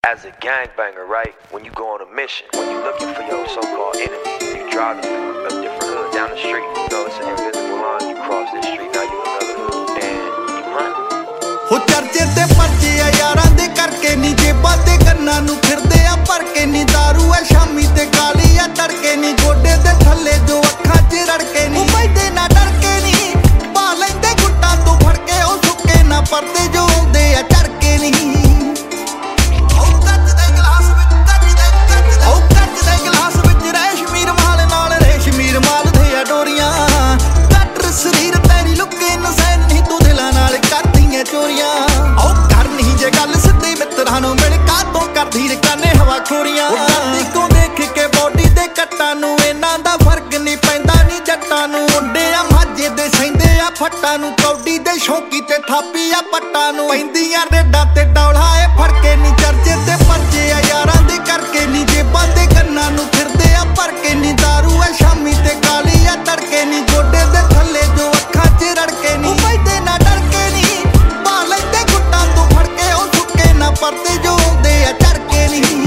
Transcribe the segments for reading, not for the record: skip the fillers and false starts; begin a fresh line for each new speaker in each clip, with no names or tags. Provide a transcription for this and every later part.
As a gangbanger, right, when you go on a mission, when you're looking for your so-called enemy, you driving through a different hood down the street, you know it's an invisible line, you cross this street, now you another hood, and you hunting.
ਹੋ ਚਰਚੇ ਤੇ ਪਰਚੇ ਆ ਯਾਰਾਂ ਦੇ ਕਰਕੇ ਨੀ ਜੇਬਾਂ ਤੇ ਕੰਨਾਂ ਨੂੰ ਫਿਰਦੇ ਆ ਭਰ ਕੇ ਨੀ ਦਾਰੂ ਆ ਸ਼ਾਮੀ ਤੇ ਕਾਲੀ ਆ ਤੜਕੇ ਨੀ ਗੋਡੇ ਦੇ ਥੱਲੇ ਜੋ ਅੱਖਾਂ 'ਚ ਰੜਕੇ ਨੀ ਬੈਠੇ ਨਾ ਡਰਕੇ ਨੀ ਪਾ ਲੈਂਦੇ ਗੁੱਟਾਂ ਤੋਂ ਫੜ ਕੇ ਉਹ ਸੁੱਕੇ ਨਾ ਪਰਦੇ ਜੋ ਆਉਂਦੇ ਆ ਝੜਕੇ ਨੀ ਚੋਰੀਆਂ ਉਹ ਕਰ ਨਹੀਂ ਜੇ ਗੱਲ ਸਿੱਧੀ ਮਿੱਤਰਾਂ ਨੂੰ ਮਿਲ ਕਾਤੋਂ ਕਰਦੀ ਰਕਾਨੇ ਹਵਾ ਖੋਰੀਆਂ ਕਰਦੀ ਕੋ ਦੇਖ ਕੇ ਬੋਡੀ ਦੇ ਕੱਟਾਂ ਨੂੰ ਇਹਨਾਂ ਦਾ ਫਰਕ ਨਹੀਂ ਪੈਂਦਾ ਨੀ ਜੱਟਾਂ ਨੂੰ ਮੁੰਡੇ ਆ ਮਾਝੇ ਦੇ ਸਹਿੰਦੇ ਆ ਫੱਟਾਂ ਨੂੰ ਕੌਡੀ ਦੇ ਸ਼ੌਕੀ ਤੇ ਥਾਪੀ ਆ ਪੱਟਾਂ ਨੂੰ ਪੈਂਦੀਆਂ ਰੇਡਾਂ ਤੇ ਡੌਲਾ ਏ ਫੜ ਕੇ ਨੀ ਚਰਚੇ ਤੇ ਪਰਚੇ ਆ ਯਾਰਾਂ ਦੇ ਕਰਕੇ ਨੀ ਜੇਬਾਂ ਦੇ ਕੰਨਾਂ ਨੂੰ ਫਿਰਦੇ ਆ ਭਰ ਕੇ ਨੀ ਦਾਰੂ ਆ ਸ਼ਾਮੀ ਤੇ ਕਾਲੀ ਆ ਤੜਕੇ ਨੀ ਗੋਡੇ ਦੇ ਥੱਲੇ ਜੋ ਅੱਖਾਂ 'ਚ ਰੜਕੇ ਨੀ ਬੈਠੇ ਨਾ ਡਰਕੇ ਨੀ ਪਰਦੇ ਜੋ ਆਉਂਦੇ ਆ ਝੜਕੇ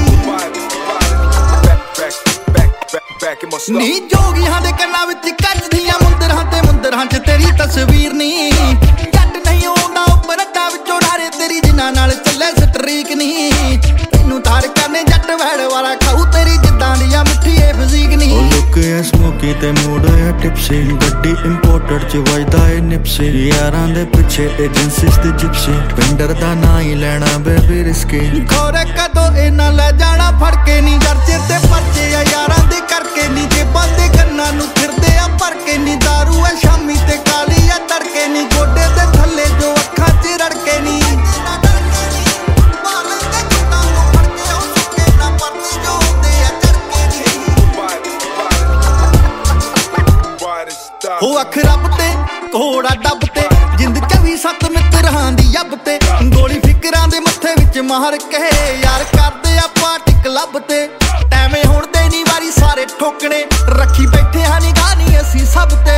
ਨੀ ਜੋਗੀਆਂ ਦੇ ਕੰਨਾਂ ਵਿੱਚ ਕੱਜਦੀਆਂ ਮੁੰਦਰਾਂ ਤੇ ਮੁੰਦਰਾਂ 'ਚ ਤੇਰੀ ਤਸਵੀਰ ਨੀ ਜੱਟ ਨਹੀਂ ਆਉਂਦਾ ਉੱਪਰ ਅੱਡਾ ਵਿੱਚੋਂ ਢਾਰੇ ਤੇਰੀ ਜਿਨ੍ਹਾਂ ਨਾਲ ਚੱਲੇ ਸਟਰੀਕ ਨੀ ਤੈਨੂੰ ਤਾਰ ਕਰਨੇ ਜੱਟ ਵੈੜ ਵਾਲਾ ਖਾਊ ਤੇਰੀ ਜਿੱਦਾਂ ਦੀ ਆ ਮਿੱਠੀ ਏ ਫਿਜ਼ੀਕ ਨੀ ਲੁੱਕ ਐ ਸਮੋਕੀ ਤੇ ਮੂਡ ਐ ਟਿਪਸੀ ਗੱਡੀ ਇੰਪੋਰਟਡ 'ਚ ਵੱਜਦਾ ਏ ਨਿਪਸੀ ਯਾਰਾਂ ਦੇ ਪਿੱਛੇ ਏਜੰਸੀਜ਼ ਤੇ ਜਿਪਸੀ ਪਿੰਡਰ ਦਾ ਨਾਂ ਹੀ ਲੈਣਾ ਬੇਬੀ ਰਿਸਕੀ ਖੋਰੇ ਕਦੋਂ ਇਹਨਾਂ ਲੈ ਜਾਣਾ ਫੜ ਕੇ ਨੀ ਚਰਚੇ ਤੇ ਪਰਚੇ ਆ ਯਾਰਾਂ ਦੇ ਕਰਕੇ ਨੀ ਜੇਬਾਂ ਦੇ ਕੰਨਾਂ ਨੂੰ ਫਿਰਦੇ ਆ ਭਰ ਕੇ ਨੀ ਦਾਰੂ ਐ ਸ਼ਾਮੀ ਤੇ ਕਾਲੀ ਆ ਤੜਕੇ ਨੀ ਗੋਡੇ ਦੇ ਥੱਲੇ ਜੋ ਅੱਖਾਂ 'ਚ ਰੜਕੇ ਨੀ ਹੋ ਅੱਖ ਰੱਬ ਤੇ ਘੋੜਾ ਡੱਬ ਤੇ ਜਿੰਦ 24/7 ਮਿੱਤਰਾਂ ਦੀ ਯੱਬ ਤੇ ਗੋਲੀ ਫਿਕਰਾਂ ਦੇ ਮੱਥੇ ਵਿੱਚ ਮਾਰ ਕੇ ਯਾਰ ਕਰਦੇ ਆ ਪਾਰਟੀ ਕਲੱਬ ਤੇ ਟੈਵੇਂ ਹੁਣ ਤੇ ਨਹੀਂ ਵਾਰੀ ਸਾਰੇ ਠੋਕਣੇ ਰੱਖੀ ਬੈਠੇ ਹਾਂ ਨਿਗਾਹ ਨੀ ਅਸੀਂ ਸਭ ਤੇ